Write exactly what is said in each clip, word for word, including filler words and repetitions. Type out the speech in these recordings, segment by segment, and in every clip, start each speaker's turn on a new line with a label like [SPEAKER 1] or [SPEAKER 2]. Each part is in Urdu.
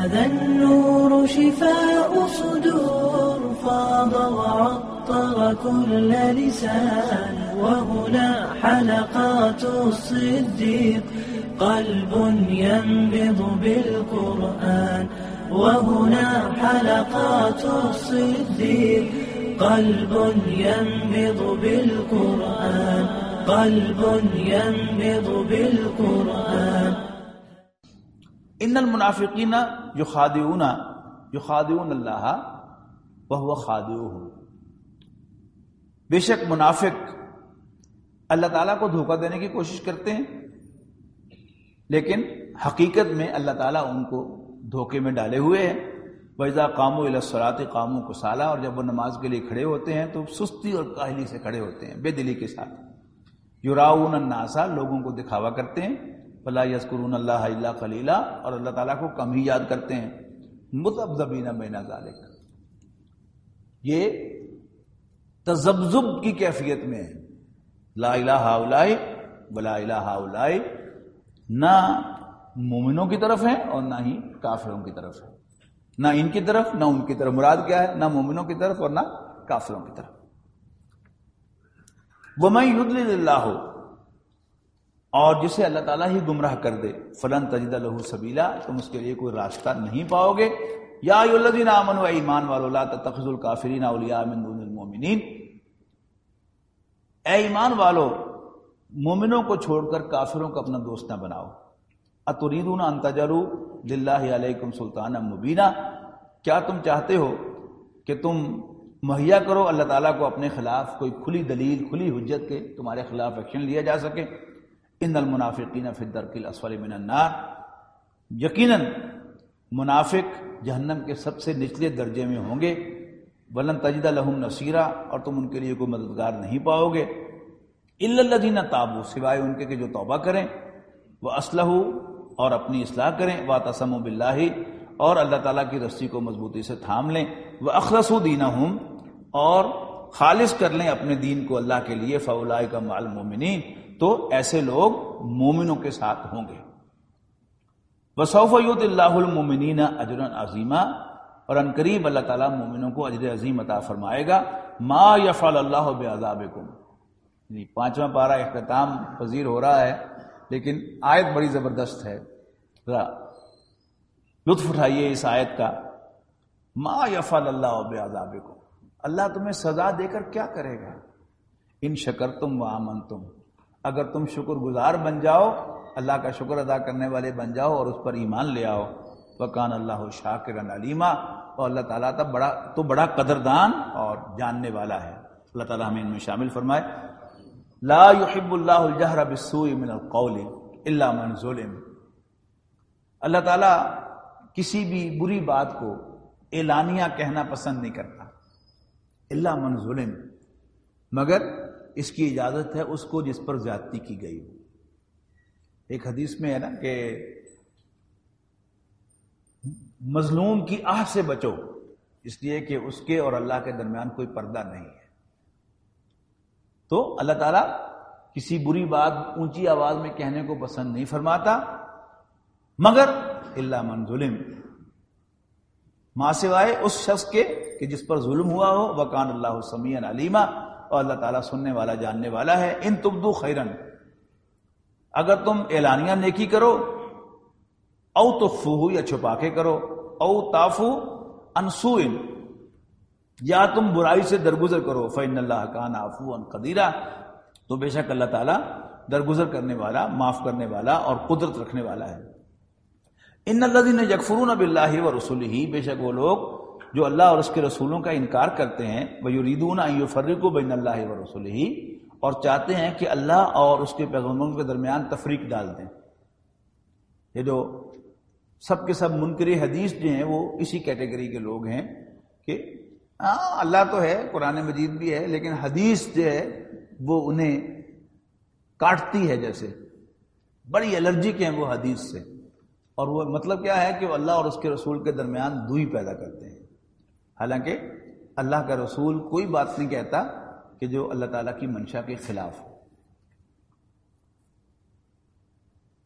[SPEAKER 1] هذا النور شفاء صدور فاض وعطر كل لسان وهنا حلقات الصديق قلب ينبض بالقرآن وهنا حلقات الصديق قلب ينبض بالقرآن قلب ينبض بالقرآن.
[SPEAKER 2] ان المنافقین یخادعون یخادعون اللہ وهو خادعهم. بے شک منافق اللہ تعالیٰ کو دھوکہ دینے کی کوشش کرتے ہیں، لیکن حقیقت میں اللہ تعالیٰ ان کو دھوکے میں ڈالے ہوئے ہیں. وَإِذَا قَامُوا إِلَى الصَّلَاةِ قَامُوا كُسَالَىٰ. اور جب وہ نماز کے لیے کھڑے ہوتے ہیں تو سستی اور کاہلی سے کھڑے ہوتے ہیں، بے دلی کے ساتھ. یراؤون الناس. لوگوں کو دکھاوا کرتے ہیں. وَلَا يَذْكُرُونَ اللَّهَ إِلَّا قَلِيلًا. اور اللہ تعالیٰ کو کم ہی یاد کرتے ہیں. مُذَبذَبِينَ بَيْنَ ذَلِكَ. یہ تذبذب کی کیفیت میں ہے. لا الہ ہؤلاء ولا الہ ہؤلاء. نہ مومنوں کی طرف ہیں اور نہ ہی کافروں کی طرف ہے. نہ ان کی طرف نہ ان کی طرف. مراد کیا ہے؟ نہ مومنوں کی طرف اور نہ کافروں کی طرف. وَمَن يُضْلِلِ اللَّهُ. اور جسے اللہ تعالیٰ ہی گمراہ کر دے. فَلَن تَجِدَ لَهُ سَبِيلًا. تم اس کے لیے کوئی راستہ نہیں پاؤ گے. یا ایھا الذین آمنوا. ایمان والو لا تتخذوا الکافرین اولیاء من دون المؤمنین. اے ایمان والو مومنوں کو چھوڑ کر کافروں کو اپنا دوست نہ بناؤ. اتریدون ان تجعلوا للہ علیکم سلطانا مبینا. کیا تم چاہتے ہو کہ تم مہیا کرو اللہ تعالیٰ کو اپنے خلاف کوئی کھلی دلیل کھلی حجت کے تمہارے خلاف ایکشن لیا جا سکے. ان المنافقین فی الدرک الاسفل من النار. یقیناً منافق جہنم کے سب سے نچلے درجے میں ہوں گے. ولن تجد لہم نصیرا. اور تم ان کے لیے کوئی مددگار نہیں پاؤ گے. الا الذین تابوا. سوائے ان کے کہ جو توبہ کریں. واصلحوا. اور اپنی اصلاح کریں. واعتصموا باللہ. اور اللہ تعالیٰ کی رسی کو مضبوطی سے تھام لیں. واخلصوا دینہم. اور خالص کر لیں اپنے دین کو اللہ کے لیے. فاولئک مع المؤمنین. تو ایسے لوگ مومنوں کے ساتھ ہوں گے. وسوف یؤتی اللہ المؤمنین اجرا عظیما. اور ان قریب اللہ تعالیٰ مومنوں کو اجر عظیم عطا فرمائے گا. ما یفعل اللہ بعذابکم. یعنی پانچواں پارہ اختتام پذیر ہو رہا ہے، لیکن آیت بڑی زبردست ہے. ذرا لطف اٹھائیے اس آیت کا. ما یفعل اللہ بعذابکم. اللہ تمہیں سزا دے کر کیا کرے گا؟ ان شکرتم وآمنتم. اگر تم شکر گزار بن جاؤ، اللہ کا شکر ادا کرنے والے بن جاؤ اور اس پر ایمان لے آؤ. وَكَانَ اللَّهُ شَاكِرًا عَلِيمًا. اور اللہ تعالیٰ تب بڑا تو بڑا قدردان اور جاننے والا ہے. اللہ تعالیٰ ہمیں ان میں شامل فرمائے. لا يحب اللہ الجہر بالسوء من القول الا من ظلم. اللہ تعالیٰ کسی بھی بری بات کو اعلانیہ کہنا پسند نہیں کرتا. الا من ظلم. مگر اس کی اجازت ہے اس کو جس پر زیادتی کی گئی ہو. ایک حدیث میں ہے نا کہ مظلوم کی آہ سے بچو، اس لیے کہ اس کے اور اللہ کے درمیان کوئی پردہ نہیں ہے. تو اللہ تعالیٰ کسی بری بات اونچی آواز میں کہنے کو پسند نہیں فرماتا، مگر الا من ظلم، ماں سوائے اس شخص کے کہ جس پر ظلم ہوا ہو. وکان اللہ سمیعا علیما. اور اللہ تعالیٰ سننے والا جاننے والا ہے. ان تبدو خیرن. اگر تم اعلانیہ نیکی کرو، او تخفوہ یا چھپا کے کرو، او تعفو عن سوء یا تم برائی سے درگزر کرو. فإن اللہ کان عفوا قدیرا. تو بے شک اللہ تعالیٰ درگزر کرنے والا، معاف کرنے والا اور قدرت رکھنے والا ہے. ان الذین یکفرون باللہ ورسلہ. بے شک وہ لوگ جو اللہ اور اس کے رسولوں کا انکار کرتے ہیں. ویریدون ان یفرقوا بین اللہ ورسلہ. اور چاہتے ہیں کہ اللہ اور اس کے پیغمبروں کے درمیان تفریق ڈال دیں. یہ جو سب کے سب منکر حدیث جو ہیں وہ اسی کیٹیگری کے لوگ ہیں کہ ہاں اللہ تو ہے، قرآن مجید بھی ہے، لیکن حدیث جو ہے وہ انہیں کاٹتی ہے. جیسے بڑی الرجک ہیں وہ حدیث سے. اور وہ مطلب کیا ہے کہ وہ اللہ اور اس کے رسول کے درمیان دوئی پیدا کرتے ہیں. حالانکہ اللہ کا رسول کوئی بات نہیں کہتا کہ جو اللہ تعالیٰ کی منشا کے خلاف ہو.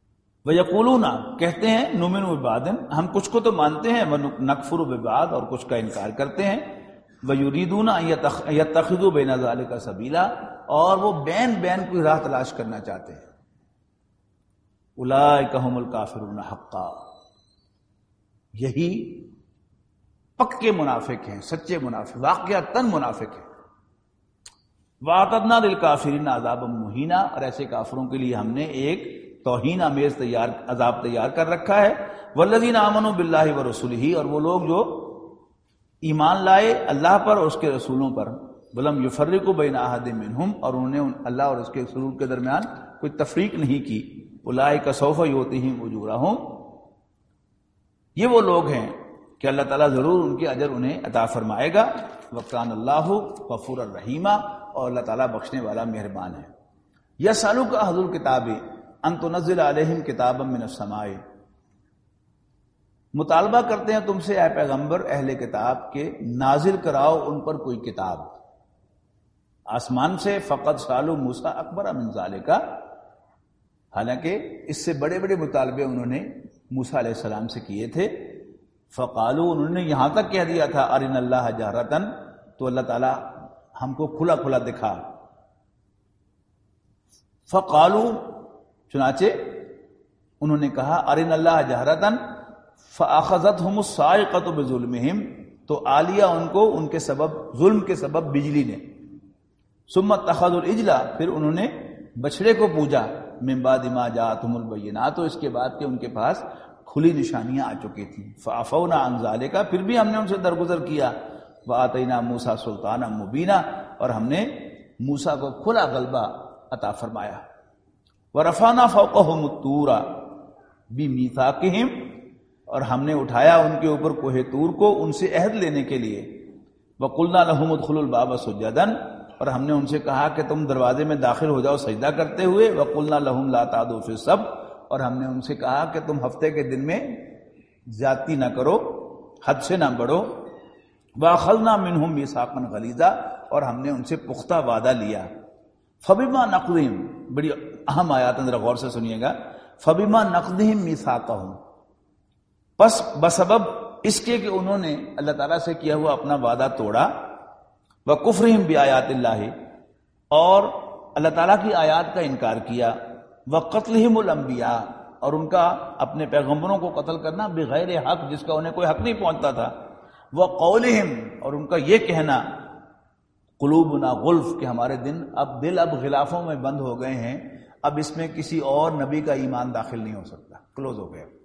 [SPEAKER 2] وَيَقُولُونَ کہتے ہیں نُؤْمِنُ بِبَعْضٍ ہم کچھ کو تو مانتے ہیں، وَنَكْفُرُ بِبَعْضٍ اور کچھ کا انکار کرتے ہیں، وَيُرِيدُونَ أَن يَتَّخِذُوا بَيْنَ ذَلِكَ سَبِيلًا اور وہ بین بین کوئی راہ تلاش کرنا چاہتے ہیں۔ أُولَئِكَ هُمُ الْكَافِرُونَ حَقًّا یہی پکے منافق ہیں، سچے منافق، واقعتاً منافق ہیں۔ وَأَعْتَدْنَا لِلْكَافِرِينَ عَذَابًا مُهِينًا اور ایسے کافروں کے لیے ہم نے ایک توہین آمیز تیار عذاب تیار کر رکھا ہے۔ وَالَّذِينَ آمَنُوا بِاللَّهِ وَرُسُلِهِ اور وہ لوگ جو ایمان لائے اللہ پر اور اس کے رسولوں پر، وَلَمْ يُفَرِّقُوا بَيْنَ أَحَدٍ مِّنْهُمْ اور انہوں نے اللہ اور اس کے رسول کے درمیان کوئی تفریق نہیں کی۔ أُولَٰئِكَ سَوْفَ يُؤْتِيهِمْ أُجُورَهُمْ یہ وہ لوگ ہیں کہ اللہ تعالیٰ ضرور ان کے اجر انہیں عطا فرمائے گا۔ وَكَانَ اللَّهُ غَفُورًا رَحِيمًا اور اللہ تعالیٰ بخشنے والا مہربان ہے۔ يَسْأَلُكَ أَهْلُ الْكِتَابِ أَن تُنَزِّلَ عَلَيْهِمْ كِتَابًا مِّنَ السَّمَاءِ مطالبہ کرتے ہیں تم سے اے پیغمبر اہل کتاب کے نازل کراؤ ان پر کوئی کتاب آسمان سے۔ فقط سالوا موسیٰ اکبر من ذالک حالانکہ اس سے بڑے بڑے مطالبے انہوں نے موسیٰ علیہ السلام سے کیے تھے۔ فقالوا انہوں نے یہاں تک کہہ دیا تھا ارنا اللہ جہرتن تو اللہ تعالی ہم کو کھلا کھلا دکھا۔ فقالوا چنانچہ انہوں نے کہا ارنا اللہ جہرتن فاخذتهم الصاعقۃ بظلمهم تو آ لیا ان کو ان کے سبب ظلم کے سبب بجلی نے۔ ثم اتخذوا العجل پھر انہوں نے بچڑے کو پوجا من بعد ما جاءتهم البینات تو اس کے بعد کہ ان کے پاس کھلی نشانیاں آ چکی تھیں۔ فعفونا عن ذلک پھر بھی ہم نے ان سے درگزر کیا۔ وآتینا موسیٰ سلطانا مبینا اور ہم نے موسیٰ کو کھلا غلبہ عطا فرمایا۔ ورفعنا فوقهم الطور بمیثاقہم اور ہم نے اٹھایا ان کے اوپر کوہ طور کو ان سے عہد لینے کے لیے۔ وقلنا لهم ادخلوا الباب سجدا اور ہم نے ان سے کہا کہ تم دروازے میں داخل ہو جاؤ سجدہ کرتے ہوئے۔ وقلنا لهم لا تعدوا في السبت اور ہم نے ان سے کہا کہ تم ہفتے کے دن میں زیادتی نہ کرو، حد سے نہ بڑھو۔ وَأَخَذْنَا مِنْهُمْ مِيثَاقًا غَلِيظًا اور ہم نے ان سے پختہ وعدہ لیا۔ فَبِمَا نَقْضِهِمْ بڑی اہم آیات ذرا غور سے سنیے گا۔ فَبِمَا نَقْضِهِمْ مِيثَاقَهُمْ پس بسبب اس کے کہ انہوں نے اللہ تعالیٰ سے کیا ہوا اپنا وعدہ توڑا۔ وَكُفْرِهِمْ بِآيَاتِ اللَّهِ اور اللہ تعالیٰ کی آیات کا انکار کیا۔ وَقَتْلِهِمُ الْأَنْبِيَاءَ اور ان کا اپنے پیغمبروں کو قتل کرنا بغیر حق جس کا انہیں کوئی حق نہیں پہنچتا تھا۔ وَقَوْلِهِمْ اور ان کا یہ کہنا قلوبنا غلف کہ ہمارے دن اب دل اب غلافوں میں بند ہو گئے ہیں، اب اس میں کسی اور نبی کا ایمان داخل نہیں ہو سکتا، کلوز ہو گیا۔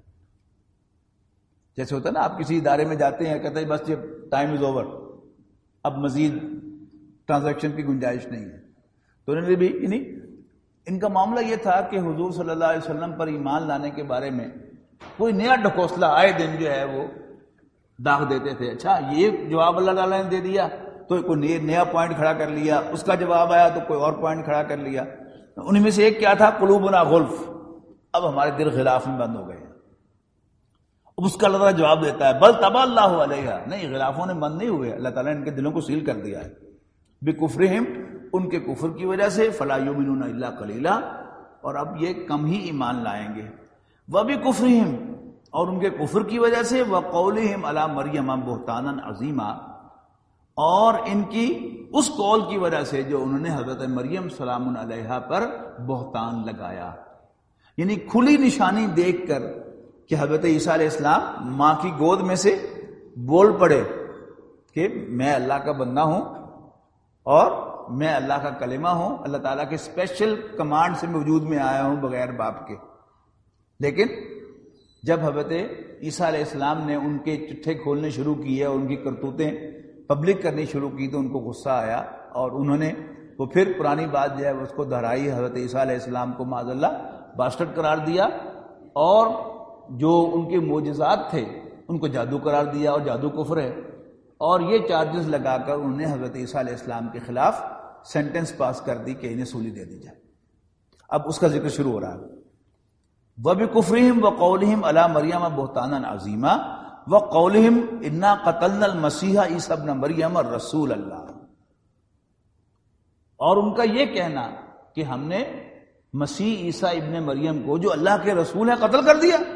[SPEAKER 2] جیسے ہوتا ہے نا آپ کسی ادارے میں جاتے ہیں کہتے ہیں بس یہ ٹائم از اوور، اب مزید ٹرانزیکشن کی گنجائش نہیں ہے۔ تو انہوں نے بھی یعنی ان کا معاملہ یہ تھا کہ حضور صلی اللہ علیہ وسلم پر ایمان لانے کے بارے میں کوئی نیا ڈھکوسلا آئے دن جو ہے وہ داغ دیتے تھے۔ اچھا یہ جواب اللہ تعالیٰ نے دے دیا تو کوئی نیا پوائنٹ کھڑا کر لیا، اس کا جواب آیا تو کوئی اور پوائنٹ کھڑا کر لیا۔ انہیں میں سے ایک کیا تھا قلوبنا غلف، اب ہمارے دل غلاف میں بند ہو گئے ہیں۔ اب اس کا اللہ تعالیٰ جواب دیتا ہے بل طبع اللہ علیہا نہیں، غلافوں نے بند نہیں ہوئے، اللہ تعالیٰ نے ان کے دلوں کو سیل کر دیا ہے۔ بکفرہم ان کے کفر کی وجہ سے فلا یؤمنون الا قلیلا اور اب یہ کم ہی ایمان لائیں گے۔ وبکفرہم اور ان کے کفر کی وجہ سے وقولہم علی مریم بہتانا عظیما اور ان کی اس قول کی وجہ سے جو انہوں نے حضرت مریم سلام علیہا پر بہتان لگایا، یعنی کھلی نشانی دیکھ کر کہ حضرت عیسیٰ علیہ السلام ماں کی گود میں سے بول پڑے کہ میں اللہ کا بندہ ہوں اور میں اللہ کا کلمہ ہوں، اللہ تعالیٰ کے اسپیشل کمانڈ سے وجود میں آیا ہوں بغیر باپ کے۔ لیکن جب حضرت عیسیٰ علیہ السلام نے ان کے چٹھے کھولنے شروع کیے اور ان کی کرتوتیں پبلک کرنی شروع کی تو ان کو غصہ آیا اور انہوں نے وہ پھر پرانی بات جو ہے اس کو دہرائی، حضرت عیسیٰ علیہ السلام کو معاذ اللہ باسٹرڈ قرار دیا اور جو ان کے معجزات تھے ان کو جادو قرار دیا اور جادو کفر ہے، اور یہ چارجز لگا کر انہوں نے حضرت عیسیٰ علیہ السلام کے خلاف سینٹنس پاس کر دی کہ انہیں سولی دے دی جائے۔ اب اس کا ذکر شروع ہو رہا ہے۔ وَبِكُفْرِهِمْ وَقَوْلِهِمْ عَلَى مَرْيَمَ بُهْتَانًا عَظِيمًا وَقَوْلِهِمْ إِنَّا قَتَلْنَا الْمَسِيحَ عِيسَى ابْنَ مَرْيَمَ رَسُولَ اللَّهِ اور ان کا یہ کہنا کہ ہم نے مسیح عیسیٰ ابن مریم کو جو اللہ کے رسول ہیں قتل کر دیا.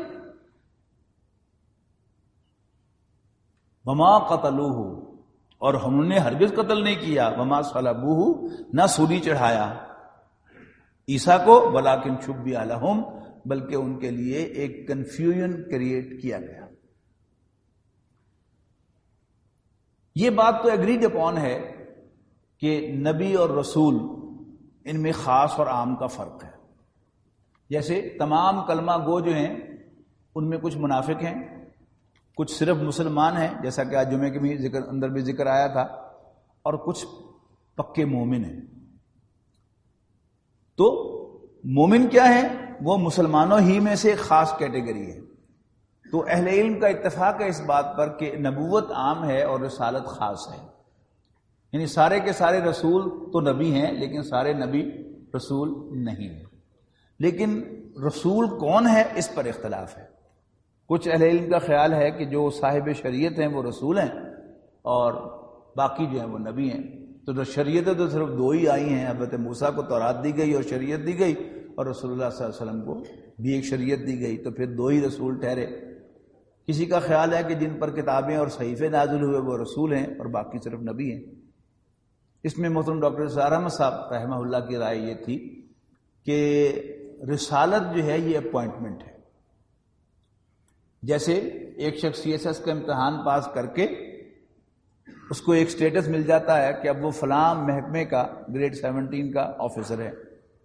[SPEAKER 2] وما قتلوہ، اور ہم نے ہرگز قتل نہیں کیا. وما صلبوہ، نہ سولی چڑھایا عیسیٰ کو. ولکن شبہ لہم، بلکہ ان کے لیے ایک کنفیوژن کریٹ کیا گیا. یہ بات تو ایگریڈ اپون ہے کہ نبی اور رسول ان میں خاص اور عام کا فرق ہے. جیسے تمام کلمہ گو جو ہیں ان میں کچھ منافق ہیں، کچھ صرف مسلمان ہیں جیسا کہ آج جمعے کے بھی ذکر اندر بھی ذکر آیا تھا، اور کچھ پکے مومن ہیں. تو مومن کیا ہے؟ وہ مسلمانوں ہی میں سے ایک خاص کیٹیگری ہے. تو اہل علم کا اتفاق ہے اس بات پر کہ نبوت عام ہے اور رسالت خاص ہے. یعنی سارے کے سارے رسول تو نبی ہیں لیکن سارے نبی رسول نہیں ہیں. لیکن رسول کون ہے اس پر اختلاف ہے. کچھ اہل علم کا خیال ہے کہ جو صاحب شریعت ہیں وہ رسول ہیں اور باقی جو ہیں وہ نبی ہیں. تو شریعتیں تو صرف دو ہی آئی ہیں. حضرت موسیٰ کو تورات دی گئی اور شریعت دی گئی، اور رسول اللہ صلی اللہ علیہ وسلم کو بھی ایک شریعت دی گئی، تو پھر دو ہی رسول ٹھہرے. کسی کا خیال ہے کہ جن پر کتابیں اور صحیفے نازل ہوئے وہ رسول ہیں اور باقی صرف نبی ہیں. اس میں محترم ڈاکٹر اسرار احمد صاحب رحمہ اللہ کی رائے یہ تھی کہ رسالت جو ہے یہ اپوائنٹمنٹ ہے. جیسے ایک شخص سی ایس ایس کا امتحان پاس کر کے اس کو ایک سٹیٹس مل جاتا ہے کہ اب وہ فلاں محکمے کا گریڈ سیونٹین کا آفیسر ہے،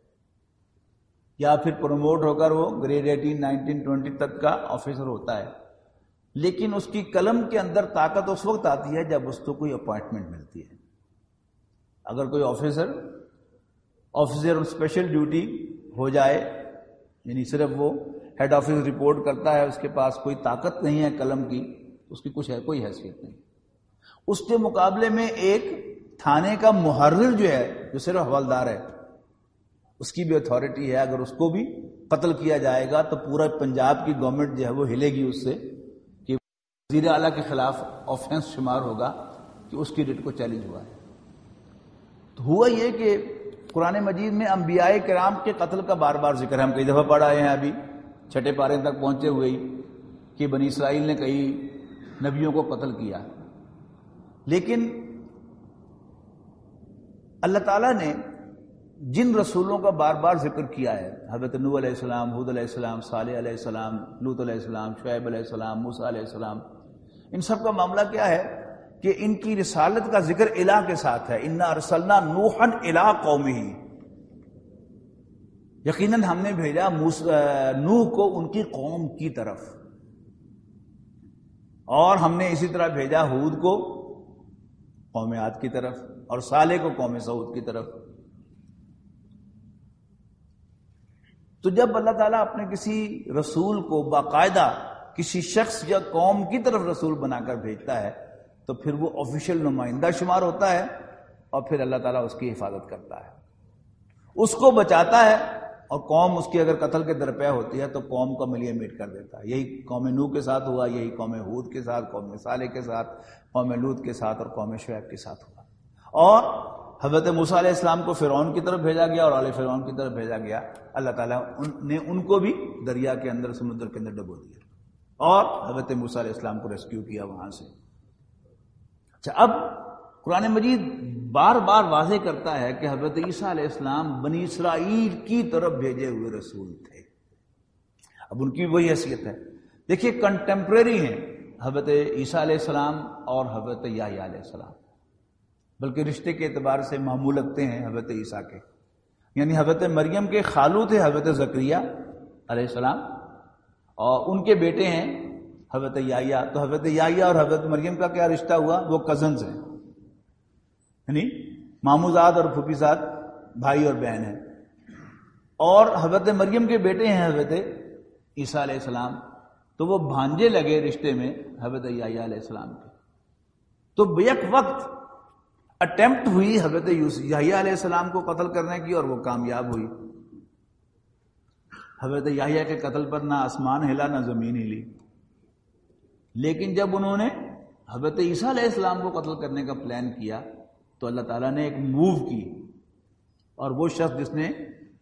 [SPEAKER 2] یا پھر پروموٹ ہو کر وہ گریڈ ایٹین نائنٹین ٹوینٹی تک کا آفیسر ہوتا ہے. لیکن اس کی قلم کے اندر طاقت اس وقت آتی ہے جب اس کو کوئی اپوائنٹمنٹ ملتی ہے. اگر کوئی آفیسر آفیسر اسپیشل ڈیوٹی ہو جائے، یعنی صرف وہ ہیڈ آفس رپورٹ کرتا ہے، اس کے پاس کوئی طاقت نہیں ہے قلم کی، اس کی کچھ ہے کوئی حیثیت نہیں. اس کے مقابلے میں ایک تھانے کا محرر جو ہے، جو صرف حوالدار ہے، اس کی بھی اتھارٹی ہے. اگر اس کو بھی قتل کیا جائے گا تو پورا پنجاب کی گورنمنٹ جو ہے وہ ہلے گی اس سے کہ وزیر اعلیٰ کے خلاف آفینس شمار ہوگا کہ اس کی ریٹ کو چیلنج ہوا ہے. تو ہوا یہ کہ قرآن مجید میں انبیاء کرام کے قتل کا بار بار ذکر ہے. ہم کئی دفعہ پڑھ آئے ہیں، ابھی چھٹے پارے تک پہنچے ہوئے ہی کہ بنی اسرائیل نے کئی نبیوں کو قتل کیا. لیکن اللہ تعالیٰ نے جن رسولوں کا بار بار ذکر کیا ہے، حضرت نوح علیہ السلام، ہود علیہ السلام، صالح علیہ السلام، لوط علیہ السلام، شعیب علیہ السلام، موسیٰ علیہ السلام، ان سب کا معاملہ کیا ہے کہ ان کی رسالت کا ذکر الہ کے ساتھ ہے. انا ارسلنا نوحا الی قومہ، یقیناً ہم نے بھیجا نوح کو ان کی قوم کی طرف، اور ہم نے اسی طرح بھیجا ہود کو قوم عاد کی طرف اور صالح کو قوم سعود کی طرف. تو جب اللہ تعالیٰ اپنے کسی رسول کو باقاعدہ کسی شخص یا قوم کی طرف رسول بنا کر بھیجتا ہے تو پھر وہ آفیشیل نمائندہ شمار ہوتا ہے، اور پھر اللہ تعالیٰ اس کی حفاظت کرتا ہے، اس کو بچاتا ہے. اور قوم اس کی اگر قتل کے درپے ہوتی ہے تو قوم کو ملیے میٹ کر دیتا ہے. یہی قوم نوح کے ساتھ ہوا، یہی قوم ہود کے ساتھ، قوم صالح کے ساتھ، قوم لوط کے ساتھ اور قوم شعیب کے ساتھ ہوا. اور حضرت موسیٰ علیہ السلام کو فرعون کی طرف بھیجا گیا اور آل فرعون کی طرف بھیجا گیا. اللہ تعالیٰ نے ان کو بھی دریا کے اندر، سمندر کے اندر ڈبو دیا اور حضرت موسیٰ علیہ السلام کو ریسکیو کیا وہاں سے. اچھا، اب قرآن مجید بار بار واضح کرتا ہے کہ حضرت عیسیٰ علیہ السلام بنی اسرائیل کی طرف بھیجے ہوئے رسول تھے. اب ان کی وہی حیثیت ہے. دیکھیے کنٹمپریری ہیں حضرت عیسیٰ علیہ السلام اور حضرت یحییٰ علیہ السلام، بلکہ رشتے کے اعتبار سے معمول لگتے ہیں حضرت عیسیٰ کے. یعنی حضرت مریم کے خالو تھے حضرت زکریا علیہ السلام، اور ان کے بیٹے ہیں حضرت یحییٰ. تو حضرت یحییٰ اور حضرت مریم کا کیا رشتہ ہوا؟ وہ کزنز ہیں، یعنی ماموزاد اور پھوپھیزاد، بھائی اور بہن ہیں. اور حضرت مریم کے بیٹے ہیں حضرت عیسیٰ علیہ السلام، تو وہ بھانجے لگے رشتے میں حضرت یحییٰ علیہ السلام کے. تو بیک وقت اٹیمپٹ ہوئی حضرت یحییٰ علیہ السلام کو قتل کرنے کی اور وہ کامیاب ہوئی. حضرت یحییٰ کے قتل پر نہ آسمان ہلا نہ زمین ہلی. لیکن جب انہوں نے حضرت عیسیٰ علیہ السلام کو قتل کرنے کا پلان کیا تو اللہ تعالیٰ نے ایک موو کی، اور وہ شخص جس نے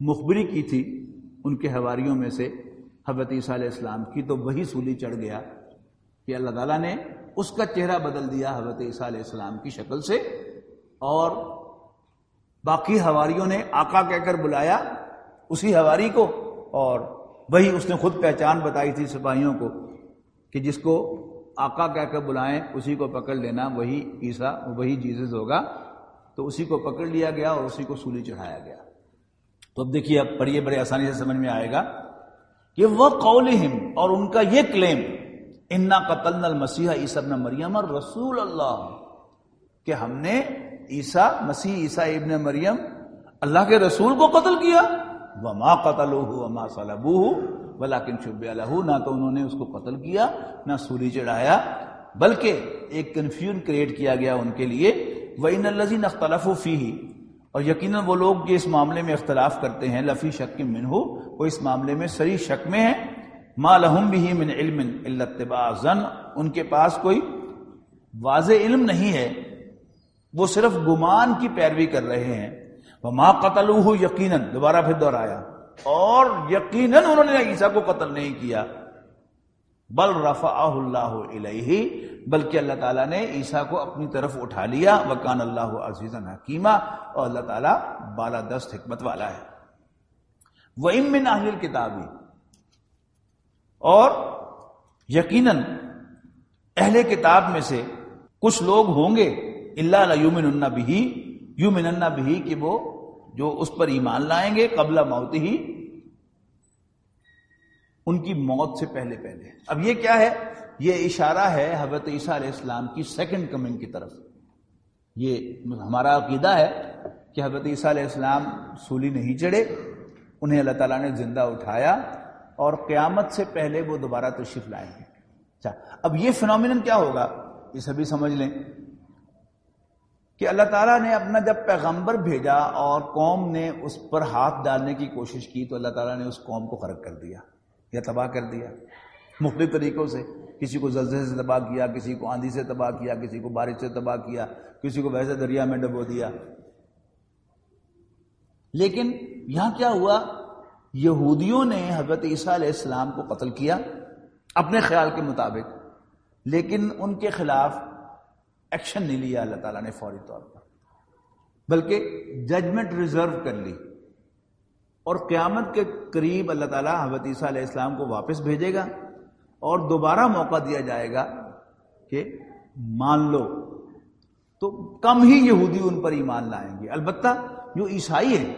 [SPEAKER 2] مخبری کی تھی ان کے حواریوں میں سے حضرت عیسیٰ علیہ السلام کی، تو وہی سولی چڑھ گیا کہ اللہ تعالیٰ نے اس کا چہرہ بدل دیا حضرت عیسیٰ علیہ السلام کی شکل سے، اور باقی حواریوں نے آقا کہہ کر بلایا اسی حواری کو، اور وہی اس نے خود پہچان بتائی تھی سپاہیوں کو کہ جس کو آقا کہہ کر بلائیں اسی کو پکڑ لینا، وہی عیسیٰ وہی جیزس ہوگا، تو اسی کو پکڑ لیا گیا اور اسی کو سولی چڑھایا گیا۔ تو اب دیکھیے، اب پڑھیے، بڑے آسانی سے سمجھ میں آئے گا کہ وہ قولہم، اور ان کا یہ کلیم، انا قتلنا المسیح عیسیٰ ابن مریم رسول اللہ، کہ ہم نے عیسیٰ مسیح عیسیٰ ابن مریم اللہ کے رسول کو قتل کیا، وما قتلوہ وما صلبوہ ولکن شبہ لہ، نہ تو انہوں نے اس کو قتل کیا نہ سولی چڑھایا، بلکہ ایک کنفیوژن کریٹ کیا گیا ان کے لیے۔ وَإِنَّ الَّذِينَ اخْتَلَفُوا فِيهِ، اور یقیناً وہ لوگ جو اس معاملے میں اختلاف کرتے ہیں، لفی شک منہ، وہ اس معاملے میں سری شک میں ہیں، ما لہم بہ من علم الا اتباع الظن، ان کے پاس کوئی واضح علم نہیں ہے، وہ صرف گمان کی پیروی کر رہے ہیں۔ وما قتلوہ، یقیناً، دوبارہ پھر دہرایا، اور یقیناً انہوں نے عیسیٰ کو قتل نہیں کیا، بل رفعہ اللہ الیہ، بلکہ اللہ تعالیٰ نے عیسیٰ کو اپنی طرف اٹھا لیا، وکان اللہ عزیزا حکیما، اور اللہ تعالیٰ بالادست حکمت والا ہے۔ وَإِن مِّنْ أَهْلِ الْكِتَابِ، اور یقیناً اہل کتاب میں سے کچھ لوگ ہوں گے، الا لیؤمنن بہ، یؤمنن بہ، کہ وہ جو اس پر ایمان لائیں گے قبل موت ہی، ان کی موت سے پہلے پہلے۔ اب یہ کیا ہے؟ یہ اشارہ ہے حضرت عیسیٰ علیہ السلام کی سیکنڈ کمنگ کی طرف۔ یہ ہمارا عقیدہ ہے کہ حضرت عیسیٰ علیہ السلام سولی نہیں چڑھے، انہیں اللہ تعالیٰ نے زندہ اٹھایا، اور قیامت سے پہلے وہ دوبارہ تشریف لائیں گے۔ اچھا، اب یہ فنومینن کیا ہوگا، اسے بھی سمجھ لیں کہ اللہ تعالیٰ نے اپنا جب پیغمبر بھیجا اور قوم نے اس پر ہاتھ ڈالنے کی کوشش کی، تو اللہ تعالیٰ نے اس قوم کو غرق کر دیا یا تباہ کر دیا مختلف طریقوں سے۔ کسی کو زلزلے سے تباہ کیا، کسی کو آندھی سے تباہ کیا، کسی کو بارش سے تباہ کیا، کسی کو ویسے دریا میں ڈبو دیا۔ لیکن یہاں کیا ہوا؟ یہودیوں نے حضرت عیسیٰ علیہ السلام کو قتل کیا اپنے خیال کے مطابق، لیکن ان کے خلاف ایکشن نہیں لیا اللہ تعالیٰ نے فوری طور پر، بلکہ ججمنٹ ریزرو کر لی، اور قیامت کے قریب اللہ تعالیٰ حضرت عیسیٰ علیہ السلام کو واپس بھیجے گا اور دوبارہ موقع دیا جائے گا کہ مان لو، تو کم ہی یہودی ان پر ایمان لائیں گے۔ البتہ جو عیسائی ہیں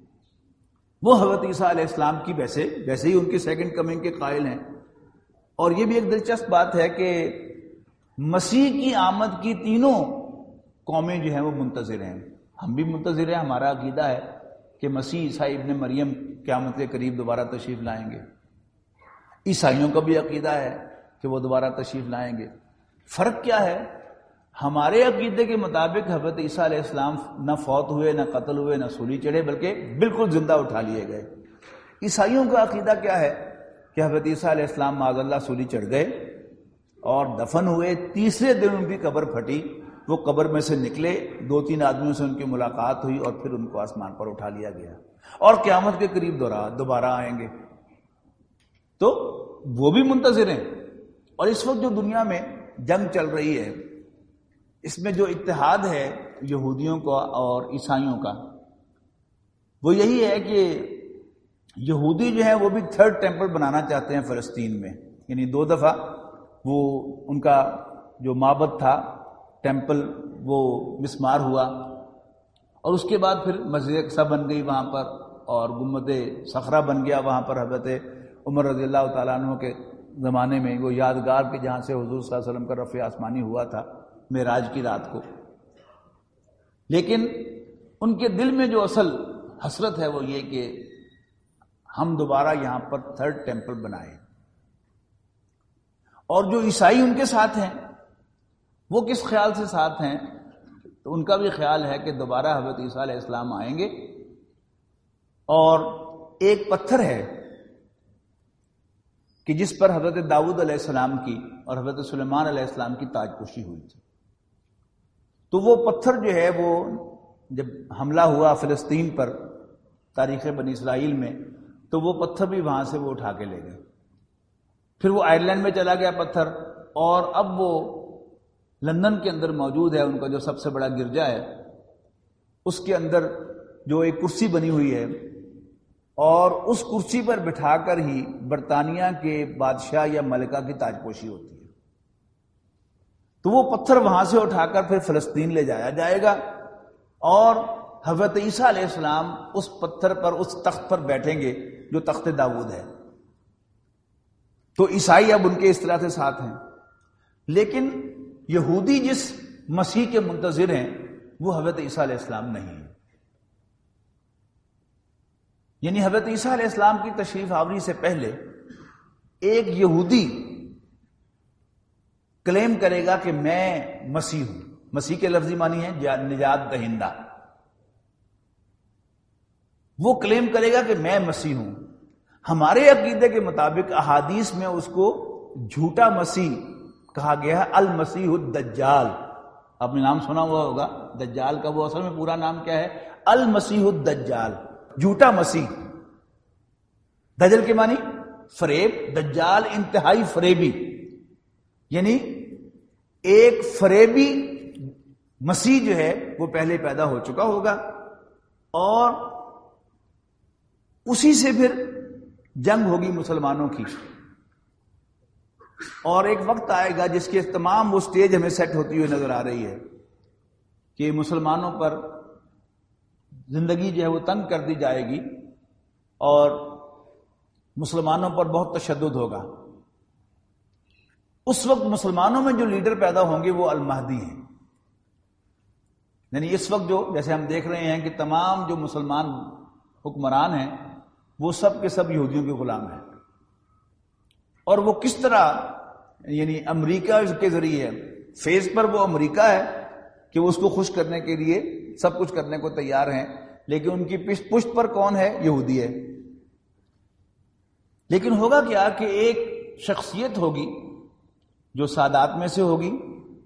[SPEAKER 2] وہ حضرت عیسیٰ علیہ السلام کی ویسے ویسے ہی ان کی سیکنڈ کمنگ کے قائل ہیں، اور یہ بھی ایک دلچسپ بات ہے کہ مسیح کی آمد کی تینوں قومیں جو ہیں وہ منتظر ہیں، ہم بھی منتظر ہیں، ہمارا عقیدہ ہے کہ مسیح عیسیٰ ابن مریم قیامت کے قریب دوبارہ تشریف لائیں گے، عیسائیوں کا بھی عقیدہ ہے کہ وہ دوبارہ تشریف لائیں گے۔ فرق کیا ہے؟ ہمارے عقیدے کے مطابق حضرت عیسیٰ علیہ السلام نہ فوت ہوئے، نہ قتل ہوئے، نہ سولی چڑھے، بلکہ بالکل زندہ اٹھا لیے گئے۔ عیسائیوں کا عقیدہ کیا ہے کہ حضرت عیسیٰ علیہ السلام معاذ اللہ سولی چڑھ گئے اور دفن ہوئے، تیسرے دن ان کی قبر پھٹی، وہ قبر میں سے نکلے، دو تین آدمیوں سے ان کی ملاقات ہوئی، اور پھر ان کو آسمان پر اٹھا لیا گیا، اور قیامت کے قریب دوبارہ آئیں گے۔ تو وہ بھی منتظر ہیں۔ اور اس وقت جو دنیا میں جنگ چل رہی ہے، اس میں جو اتحاد ہے یہودیوں کا اور عیسائیوں کا، وہ یہی ہے کہ یہودی جو ہیں وہ بھی تھرڈ ٹیمپل بنانا چاہتے ہیں فلسطین میں، یعنی دو دفعہ وہ ان کا جو معبد تھا ٹیمپل وہ مسمار ہوا، اور اس کے بعد پھر مسجد اقصی بن گئی وہاں پر، اور گنبد صخرہ بن گیا وہاں پر حضرت عمر رضی اللہ تعالیٰ عنہ کے زمانے میں، وہ یادگار کہ جہاں سے حضور صلی اللہ علیہ وسلم کا رفع آسمانی ہوا تھا معراج کی رات کو۔ لیکن ان کے دل میں جو اصل حسرت ہے وہ یہ کہ ہم دوبارہ یہاں پر تھرڈ ٹیمپل بنائیں۔ اور جو عیسائی ان کے ساتھ ہیں وہ کس خیال سے ساتھ ہیں؟ تو ان کا بھی خیال ہے کہ دوبارہ حضرت عیسیٰ علیہ السلام آئیں گے، اور ایک پتھر ہے کہ جس پر حضرت داؤد علیہ السلام کی اور حضرت سلیمان علیہ السلام کی تاج پوشی ہوئی تھی، تو وہ پتھر جو ہے وہ جب حملہ ہوا فلسطین پر تاریخ بنی اسرائیل میں، تو وہ پتھر بھی وہاں سے وہ اٹھا کے لے گئے. پھر وہ آئرلینڈ میں چلا گیا پتھر، اور اب وہ لندن کے اندر موجود ہے، ان کا جو سب سے بڑا گرجا ہے، اس کے اندر جو ایک کرسی بنی ہوئی ہے، اور اس کرسی پر بٹھا کر ہی برطانیہ کے بادشاہ یا ملکہ کی تاج پوشی ہوتی ہے. تو وہ پتھر وہاں سے اٹھا کر پھر فلسطین لے جایا جائے گا، اور حضرت عیسیٰ علیہ السلام اس پتھر پر، اس تخت پر بیٹھیں گے جو تخت داؤد ہے. تو عیسائی اب ان کے اس طرح سے ساتھ ہیں. لیکن یہودی جس مسیح کے منتظر ہیں وہ حضرت عیسیٰ علیہ السلام نہیں ہیں. یعنی حضرت عیسیٰ علیہ السلام کی تشریف آوری سے پہلے ایک یہودی کلیم کرے گا کہ میں مسیح ہوں. مسیح کے لفظی معنی ہے نجات دہندہ. وہ کلیم کرے گا کہ میں مسیح ہوں. ہمارے عقیدے کے مطابق احادیث میں اس کو جھوٹا مسیح کہا گیا ہے، المسیح الدجال. آپ نے نام سنا ہوا ہوگا دجال کا. وہ اصل میں پورا نام کیا ہے؟ المسیح الدجال، جھوٹا مسیح. دجل کے معنی فریب، دجال انتہائی فریبی، یعنی ایک فریبی مسیح جو ہے وہ پہلے پیدا ہو چکا ہوگا، اور اسی سے پھر جنگ ہوگی مسلمانوں کی. اور ایک وقت آئے گا جس کے تمام وہ سٹیج ہمیں سیٹ ہوتی ہوئی نظر آ رہی ہے کہ مسلمانوں پر زندگی جو ہے وہ تنگ کر دی جائے گی، اور مسلمانوں پر بہت تشدد ہوگا. اس وقت مسلمانوں میں جو لیڈر پیدا ہوں گے وہ المہدی ہیں. یعنی اس وقت جو جیسے ہم دیکھ رہے ہیں کہ تمام جو مسلمان حکمران ہیں وہ سب کے سب یہودیوں کے غلام ہیں، اور وہ کس طرح یعنی امریکہ کے ذریعے فیس پر وہ امریکہ ہے کہ وہ اس کو خوش کرنے کے لیے سب کچھ کرنے کو تیار ہیں، لیکن ان کی پشت پر کون ہے؟ یہودی ہے. لیکن ہوگا کیا کہ ایک شخصیت ہوگی جو سادات میں سے ہوگی،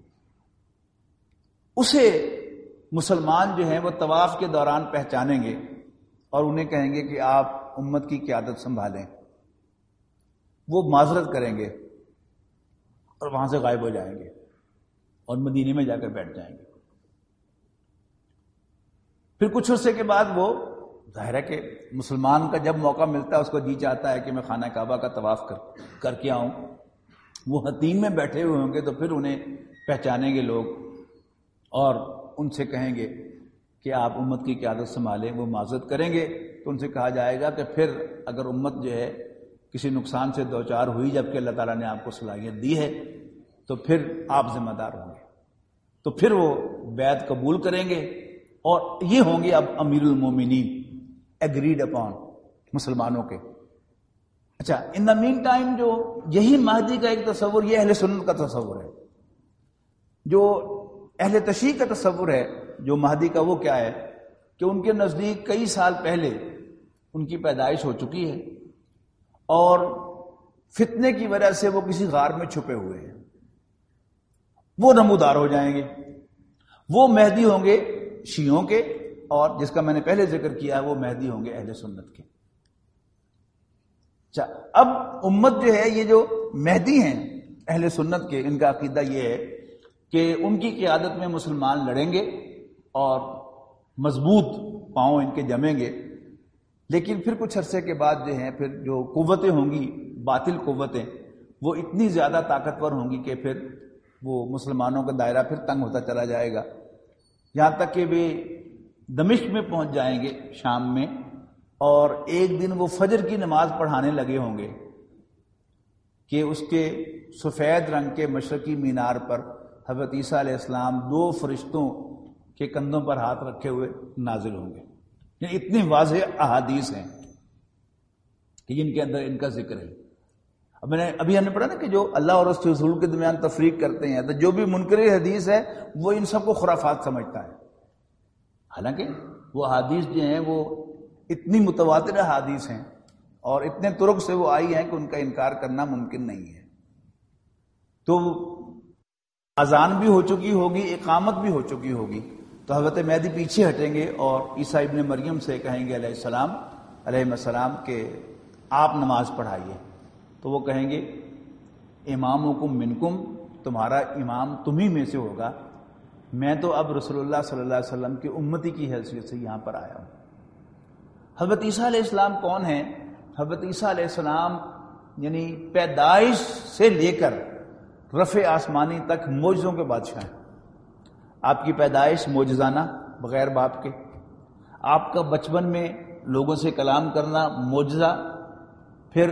[SPEAKER 2] اسے مسلمان جو ہیں وہ طواف کے دوران پہچانیں گے اور انہیں کہیں گے کہ آپ امت کی قیادت سنبھالیں. وہ معذرت کریں گے اور وہاں سے غائب ہو جائیں گے اور مدینے میں جا کر بیٹھ جائیں گے. پھر کچھ عرصے کے بعد وہ ظاہر ہے کہ مسلمان کا جب موقع ملتا ہے اس کو جی چاہتا ہے کہ میں خانہ کعبہ کا طواف کر کر کے آؤں. وہ حتیم میں بیٹھے ہوئے ہوں گے تو پھر انہیں پہچانیں گے لوگ اور ان سے کہیں گے کہ آپ امت کی قیادت سنبھالیں. وہ معذرت کریں گے تو ان سے کہا جائے گا کہ پھر اگر امت جو ہے کسی نقصان سے دوچار ہوئی جبکہ اللہ تعالیٰ نے آپ کو صلاحیت دی ہے تو پھر آپ ذمہ دار ہوں گے. تو پھر وہ بیعت قبول کریں گے اور یہ ہوں گے اب امیر المومنین ایگریڈ اپون مسلمانوں کے. اچھا، ان دا مین ٹائم جو یہی مہدی کا ایک تصور، یہ اہل سنت کا تصور ہے. جو اہل تشیع کا تصور ہے جو مہدی کا، وہ کیا ہے کہ ان کے نزدیک کئی سال پہلے ان کی پیدائش ہو چکی ہے اور فتنے کی وجہ سے وہ کسی غار میں چھپے ہوئے ہیں. وہ نمودار ہو جائیں گے. وہ مہدی ہوں گے شیعوں کے، اور جس کا میں نے پہلے ذکر کیا وہ مہدی ہوں گے اہل سنت کے. اچھا، اب امت جو ہے یہ جو مہدی ہیں اہل سنت کے، ان کا عقیدہ یہ ہے کہ ان کی قیادت میں مسلمان لڑیں گے اور مضبوط پاؤں ان کے جمیں گے. لیکن پھر کچھ عرصے کے بعد جو ہیں پھر جو قوتیں ہوں گی، باطل قوتیں، وہ اتنی زیادہ طاقتور ہوں گی کہ پھر وہ مسلمانوں کا دائرہ پھر تنگ ہوتا چلا جائے گا، یہاں تک کہ وہ دمشق میں پہنچ جائیں گے شام میں، اور ایک دن وہ فجر کی نماز پڑھانے لگے ہوں گے کہ اس کے سفید رنگ کے مشرقی مینار پر حضرت عیسیٰ علیہ السلام دو فرشتوں کے کندھوں پر ہاتھ رکھے ہوئے نازل ہوں گے. یعنی اتنی واضح احادیث ہیں کہ جن کے اندر ان کا ذکر ہے. اب میں نے ابھی ہم نے پڑھا نا کہ جو اللہ اور اس کے رسول کے درمیان تفریق کرتے ہیں، تو جو بھی منکر حدیث ہے وہ ان سب کو خرافات سمجھتا ہے، حالانکہ وہ احادیث جو ہیں وہ اتنی متواتر احادیث ہیں اور اتنے طرق سے وہ آئی ہیں کہ ان کا انکار کرنا ممکن نہیں ہے. تو اذان بھی ہو چکی ہوگی، اقامت بھی ہو چکی ہوگی، تو حضرت مہدی پیچھے ہٹیں گے اور عیسیٰ ابن مریم سے کہیں گے علیہ السلام علیہ السلام کہ آپ نماز پڑھائیے. تو وہ کہیں گے امامکم منکم، تمہارا امام تمہیں میں سے ہوگا، میں تو اب رسول اللہ صلی اللہ علیہ وسلم کی امتی کی حیثیت سے یہاں پر آیا ہوں. حضرت عیسیٰ علیہ السلام کون ہیں؟ حضرت عیسیٰ علیہ السلام یعنی پیدائش سے لے کر رفع آسمانی تک معجزوں کے بادشاہ ہیں. آپ کی پیدائش معجزانہ بغیر باپ کے، آپ کا بچپن میں لوگوں سے کلام کرنا معجزہ، پھر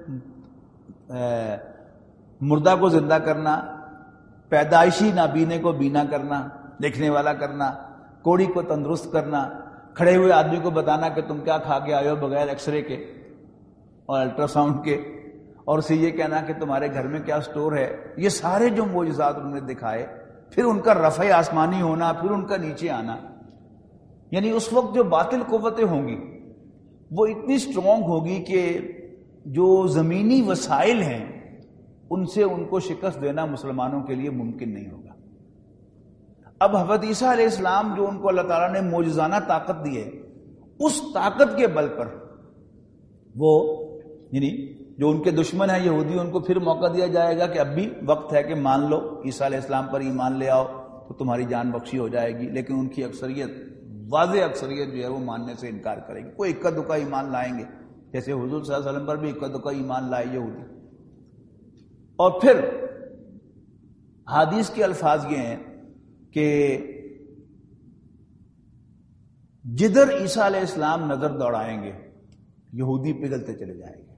[SPEAKER 2] مردہ کو زندہ کرنا، پیدائشی نابینے کو بینا کرنا، دیکھنے والا کرنا، کوڑی کو تندرست کرنا، کھڑے ہوئے آدمی کو بتانا کہ تم کیا کھا کے آئے ہو بغیر ایکس رے کے اور الٹرا ساؤنڈ کے، اور اسے یہ کہنا کہ تمہارے گھر میں کیا سٹور ہے. یہ سارے جو معجزات انہوں نے دکھائے، پھر ان کا رفع آسمانی ہونا، پھر ان کا نیچے آنا. یعنی اس وقت جو باطل قوتیں ہوں گی وہ اتنی سٹرونگ ہوگی کہ جو زمینی وسائل ہیں ان سے ان کو شکست دینا مسلمانوں کے لیے ممکن نہیں ہوگا. اب حضرت عیسیٰ علیہ السلام جو ان کو اللہ تعالیٰ نے معجزانہ طاقت دی ہے، اس طاقت کے بل پر وہ یعنی جو ان کے دشمن ہیں یہودی، ان کو پھر موقع دیا جائے گا کہ اب بھی وقت ہے کہ مان لو، عیسیٰ علیہ السلام پر ایمان لے آؤ تو تمہاری جان بخشی ہو جائے گی. لیکن ان کی اکثریت، واضح اکثریت جو ہے وہ ماننے سے انکار کرے گی. کوئی اکا دکا ایمان لائیں گے، جیسے حضور صلی اللہ علیہ وسلم پر بھی اکا دکا ایمان لائے یہودی. اور پھر حدیث کے الفاظ یہ ہیں کہ جدھر عیسیٰ علیہ السلام نظر دوڑائیں گے یہودی پگھلتے چلے جائیں گے.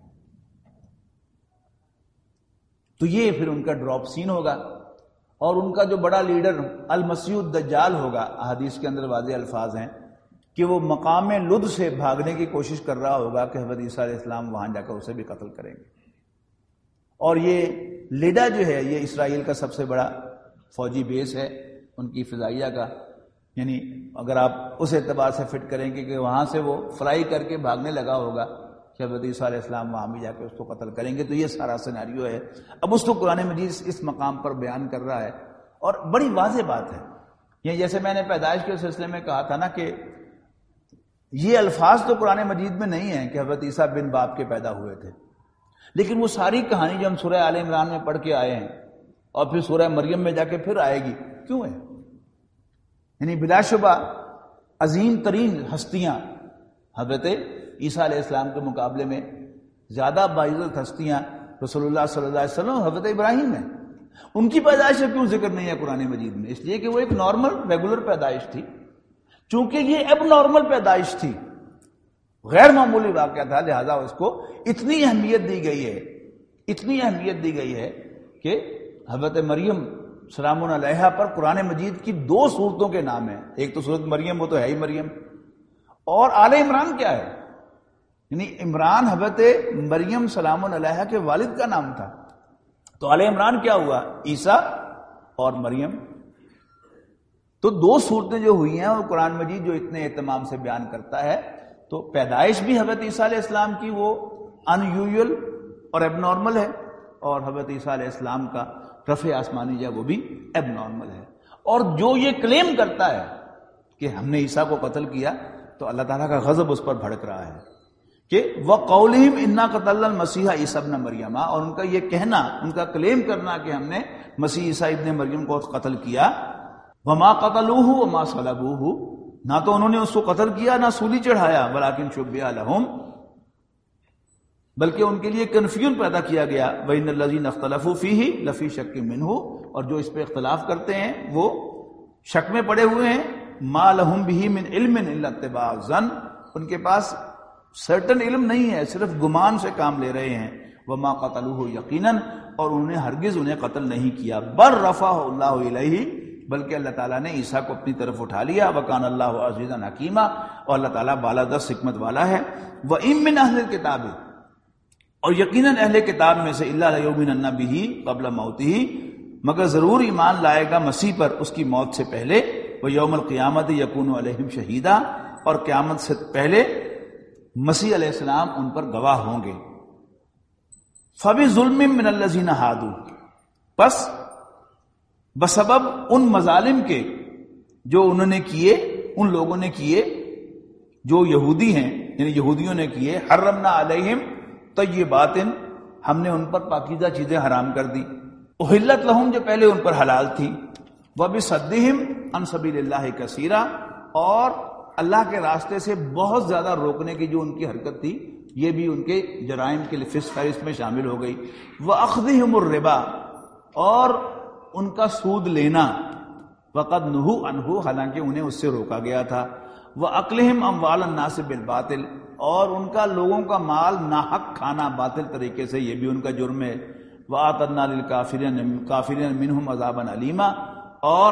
[SPEAKER 2] تو یہ پھر ان کا ڈراپ سین ہوگا، اور ان کا جو بڑا لیڈر المسیح الدجال ہوگا، حدیث کے اندر واضح الفاظ ہیں کہ وہ مقام لد سے بھاگنے کی کوشش کر رہا ہوگا کہ حضرت عیسیٰ علیہ السلام وہاں جا کر اسے بھی قتل کریں گے. اور یہ لیڈا جو ہے یہ اسرائیل کا سب سے بڑا فوجی بیس ہے ان کی فضائیہ کا. یعنی اگر آپ اس اعتبار سے فٹ کریں گے کہ وہاں سے وہ فلائی کر کے بھاگنے لگا ہوگا کہ حضرت عیسیٰ علیہ السلام وہاں بھی جا کے اس کو قتل کریں گے. تو یہ سارا سیناریو ہے. اب اس کو قرآن مجید اس مقام پر بیان کر رہا ہے، اور بڑی واضح بات ہے. یہ جیسے میں نے پیدائش کے سلسلے میں کہا تھا نا کہ یہ الفاظ تو قرآن مجید میں نہیں ہیں کہ حضرت عیسیٰ بن باپ کے پیدا ہوئے تھے، لیکن وہ ساری کہانی جو ہم سورہ آل عمران میں پڑھ کے آئے ہیں اور پھر سورہ مریم میں جا کے پھر آئے گی، کیوں ہے؟ یعنی بلا شبہ عظیم ترین ہستیاں حضرت عیسیٰ علیہ السلام کے مقابلے میں زیادہ باعزت ہستیاں رسول اللہ صلی اللہ علیہ وسلم حضرت ابراہیم ہیں. ان کی پیدائش کا کیوں ذکر نہیں ہے قرآن مجید میں؟ اس لیے کہ وہ ایک نارمل ریگولر پیدائش تھی. چونکہ یہ اب نارمل پیدائش تھی، غیر معمولی واقعہ تھا، لہذا اس کو اتنی اہمیت دی گئی ہے اتنی اہمیت دی گئی ہے کہ حضرت مریم سلام علیہا پر قرآن مجید کی دو صورتوں کے نام ہیں. ایک تو صورت مریم، وہ تو ہے ہی مریم، اور آل عمران کیا ہے؟ یعنی عمران حضرت مریم سلام علیہا کے والد کا نام تھا. تو آل عمران کیا ہوا؟ عیسیٰ اور مریم. تو دو صورتیں جو ہوئی ہیں، اور قرآن مجید جو اتنے اہتمام سے بیان کرتا ہے، تو پیدائش بھی حضرت عیسیٰ علیہ السلام کی وہ ان یوزول اور ایب نارمل ہے، اور حضرت عیسیٰ علیہ السلام کا رفع آسمانی جو وہ بھی ایب نارمل ہے. اور جو یہ کلیم کرتا ہے کہ ہم نے عیسیٰ کو قتل کیا، تو اللہ تعالیٰ کا غضب اس پر بھڑک رہا ہے کہ وَقَوْلِهِمْ إِنَّا قَتَلْنَا الْمَسِيحَ عِيسَى ابْنَ مَرْيَمَ، اور ان کا یہ کہنا، ان کا کلیم کرنا کہ ہم نے مسیح عیسیٰ ابن مریم کو قتل کیا. وَمَا قَتَلُوهُ وَمَا صَلَبُوهُ، نہ تو انہوں نے اس کو قتل کیا نہ سولی چڑھایا، وَلَكِنْ شُبِّهَ لَهُمْ، بلکہ ان کے لیے کنفیوژن پیدا کیا گیا. وَإِنَّ الَّذِينَ اخْتَلَفُوا فِيهِ لَفِي شَكٍّ مِّنْهُ، اور جو اس پہ اختلاف کرتے ہیں وہ شک میں پڑے ہوئے ہیں. مَا لَهُمْ بِهِ مِنْ عِلْمٍ إِلَّا اتِّبَاعَ الظَّنِّ، ان کے پاس سرٹن علم نہیں ہے، صرف گمان سے کام لے رہے ہیں. وَمَا قَتَلُوهُ يَقِينًا، اور انہوں نے ہرگز انہیں قتل نہیں کیا. بَلْ رَفَعَهُ اللَّهُ إِلَيْهِ، بلکہ اللہ تعالیٰ نے عیسیٰ کو اپنی طرف اٹھا لیا. وَكَانَ اللَّهُ عَزِيزًا حَكِيمًا، اور اللہ تعالیٰ بالادست حکمت والا ہے. وَإِن مِّنْ أَهْلِ الْكِتَابِ، اور یقیناً اہل کتاب میں سے إِلَّا لَيُؤْمِنَنَّ بِهِ قَبْلَ مَوْتِهِ، مگر ضرور ایمان لائے گا مسیح پر اس کی موت سے پہلے. وَيَوْمَ الْقِيَامَةِ يَكُونُ عَلَيْهِمْ شَهِيدًا، اور قیامت سے پہلے مسیح علیہ السلام ان پر گواہ ہوں گے. فَبِظُلْمٍ مِّنَ الَّذِينَ هَادُوا، پس بسبب ان مظالم کے جو انہوں نے کیے، ان لوگوں نے کیے جو یہودی ہیں، یعنی یہودیوں نے کیے، حرمنا علیہم طیبات، ہم نے ان پر پاکیزہ چیزیں حرام کر دی، احلت لہم جو پہلے ان پر حلال تھی، وبصدہم عن سبیل اللہ کثیرا، اور اللہ کے راستے سے بہت زیادہ روکنے کی جو ان کی حرکت تھی، یہ بھی ان کے جرائم کے فہرست میں شامل ہو گئی، وأخذہم الربا، اور ان کا سود لینا، وقد نہوا عنہ، حالانکہ انہیں اس سے روکا گیا تھا، وأکلہم اموال الناس بالباطل، اور ان کا لوگوں کا مال ناحق کھانا باطل طریقے سے، یہ بھی ان کا جرم ہے، وَأَعْتَدْنَا لِلْكَافِرِينَ كَافِرِينَ مِنْهُمْ عَذَابًا أَلِيمًا، اور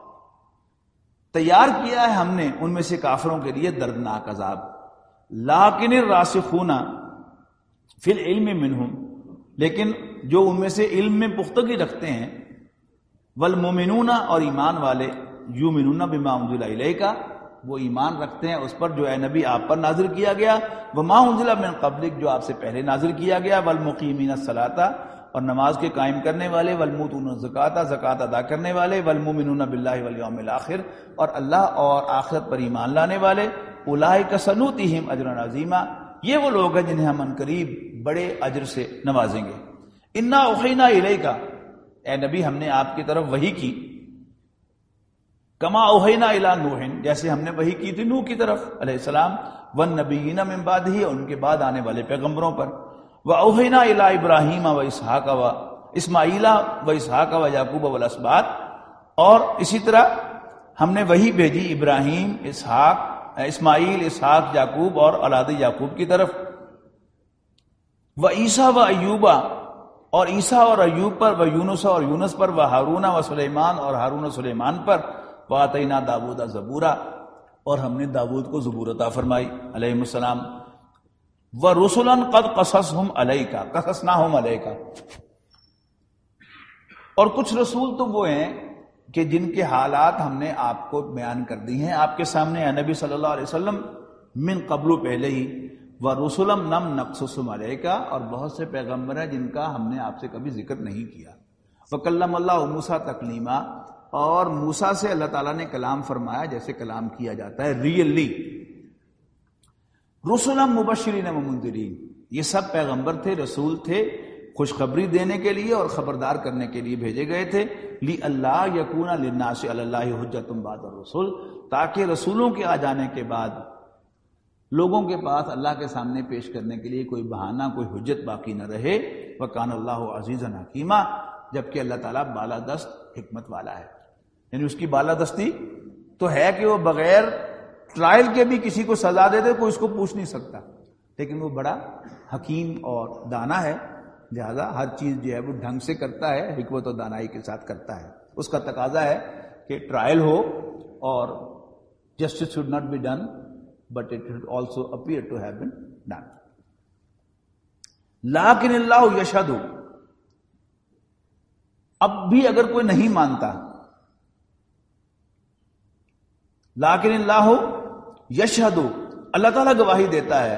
[SPEAKER 2] تیار کیا ہے ہم نے ان میں سے کافروں کے لیے دردناک عذاب، لیکن الراسخون فی العلم منہم، لیکن جو ان میں سے علم میں پختگی رکھتے ہیں، والمؤمنون، اور ایمان والے، یؤمنون بما انزل الیک، وہ ایمان رکھتے ہیں اس پر جو اے نبی آپ پر نازل کیا گیا، وما انزل من قبلک، جو آپ سے پہلے نازل کیا گیا، والمقیمین الصلاۃ، اور نماز کے قائم کرنے والے، والموتون الزکاۃ، زکوٰۃ ادا کرنے والے، والمؤمنون باللہ والیوم الآخر، اور اللہ اور آخرت پر ایمان لانے والے، اولئک سنؤتیہم اجرا عظیما، یہ وہ لوگ ہیں جنہیں ہم عنقریب بڑے اجر سے نوازیں گے۔ انا اوحینا الیک، اے نبی ہم نے آپ کی طرف وحی کی، کما اوحینا الی نوح، جیسے ہم نے وحی کی تھی نوح کی طرف علیہ السلام، والنبیین من بعدہ، اور ان کے بعد آنے والے پیغمبروں پر، وَأَوْحَيْنَا إِلَىٰ إِبْرَاهِيمَ وَإِسْحَاقَ وَإِسْمَاعِيلَ وَإِسْحَاقَ وَيَعْقُوبَ وَالْأَسْبَاطِ، اور اسی طرح ہم نے وہی بھیجی ابراہیم، اسحاق، اسماعیل، اسحاق، یعقوب اور اولاد یعقوب کی طرف، وَعِیسیٰ وَأَیوبَ، اور عیسیٰ اور ایوب پر، وَیونس اور یونس پر، وَہارون وسلیمان، اور ہارون و سلیمان پر، وَآتَیْنَا داؤد زبورا، اور ہم نے داؤد کو زبور عطا فرمائی علیہ السلام، وَرُسُلًا قَدْ قَصَصْهُمْ عَلَيْكَ قَصَصْنَاهُمْ عَلَيْكَ، اور کچھ رسول تو وہ ہیں کہ جن کے حالات ہم نے آپ کو بیان کر دی ہیں آپ کے سامنے، اے نبی صلی اللہ علیہ وسلم، من قبل، پہلے ہی، وَرُسُلًا لَمْ نَقْصُصْهُمْ عَلَيْكَ، اور بہت سے پیغمبر ہیں جن کا ہم نے آپ سے کبھی ذکر نہیں کیا، وَكَلَّمَ اللَّهُ مُوسَىٰ تَكْلِيمًا، اور موسیٰ سے اللہ تعالیٰ نے کلام فرمایا جیسے کلام کیا جاتا ہے ریئلی، رسلا مبشرین و منذرین، یہ سب پیغمبر تھے، رسول تھے، خوشخبری دینے کے لیے اور خبردار کرنے کے لیے بھیجے گئے تھے، لی اللہ یکون للناس علی اللہ حجۃ بعد الرسل، تاکہ رسولوں کے آ جانے کے بعد لوگوں کے پاس اللہ کے سامنے پیش کرنے کے لیے کوئی بہانہ، کوئی حجت باقی نہ رہے، وکان اللہ عزیزا حکیما، جبکہ اللہ تعالیٰ بالادست حکمت والا ہے، یعنی اس کی بالادستی تو ہے کہ وہ بغیر ٹرائل کے بھی کسی کو سزا دے دے، کوئی اس کو پوچھ نہیں سکتا، لیکن وہ بڑا حکیم اور دانا ہے، لہذا ہر چیز جو ہے وہ ڈھنگ سے کرتا ہے، حکمت و دانائی کے ساتھ کرتا ہے۔ اس کا تقاضا ہے کہ ٹرائل ہو اور justice should not be done but it should also appear to have been done. لیکن اللہ یشہد، اب بھی اگر کوئی نہیں مانتا، لیکن اللہ یشہد، اللہ تعالیٰ گواہی دیتا ہے،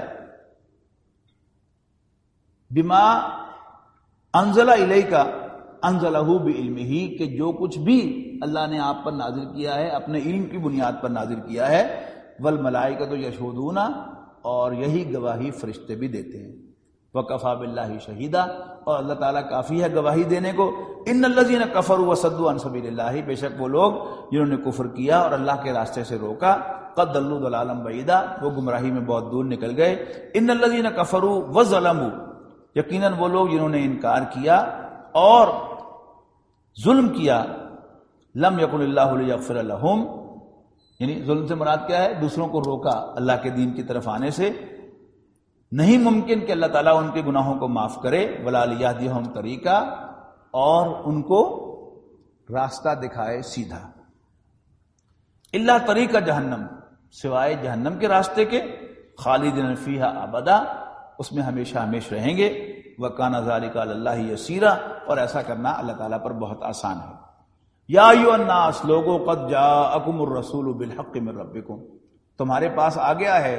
[SPEAKER 2] بما انزل الیک انزلہ بعلمہ، کہ جو کچھ بھی اللہ نے آپ پر نازل کیا ہے اپنے علم کی بنیاد پر نازل کیا ہے، والملائکۃ یشہدون، اور یہی گواہی فرشتے بھی دیتے ہیں، وکفیٰ باللہ شہیدا، اور اللہ تعالیٰ کافی ہے گواہی دینے کو، ان الذین کفروا وصدوا عن سبیل اللہ، بے شک وہ لوگ جنہوں نے کفر کیا اور اللہ کے راستے سے روکا، قد ضلوا ضلالا بعیدا، وہ گمراہی میں بہت دور نکل گئے، ان الذین کفروا وظلموا، یقیناً وہ لوگ جنہوں نے انکار کیا اور ظلم کیا، لم یکن اللہ لیغفر لہم، یعنی ظلم سے مراد کیا ہے؟ دوسروں کو روکا اللہ کے دین کی طرف آنے سے، نہیں ممکن کہ اللہ تعالیٰ ان کے گناہوں کو معاف کرے، ولا لیہدیہم طریقہ، اور ان کو راستہ دکھائے سیدھا، الا طریقہ جہنم، سوائے جہنم کے راستے کے، خالدین فیہا ابدا، اس میں ہمیشہ ہمیشہ رہیں گے، وکان ذلک علی اللہ یسیرا، اور ایسا کرنا اللہ تعالیٰ پر بہت آسان ہے۔ یا ایھا الناس، لوگوں، قد جاءکم الرسول بالحق من ربکم، تمہارے پاس آ گیا ہے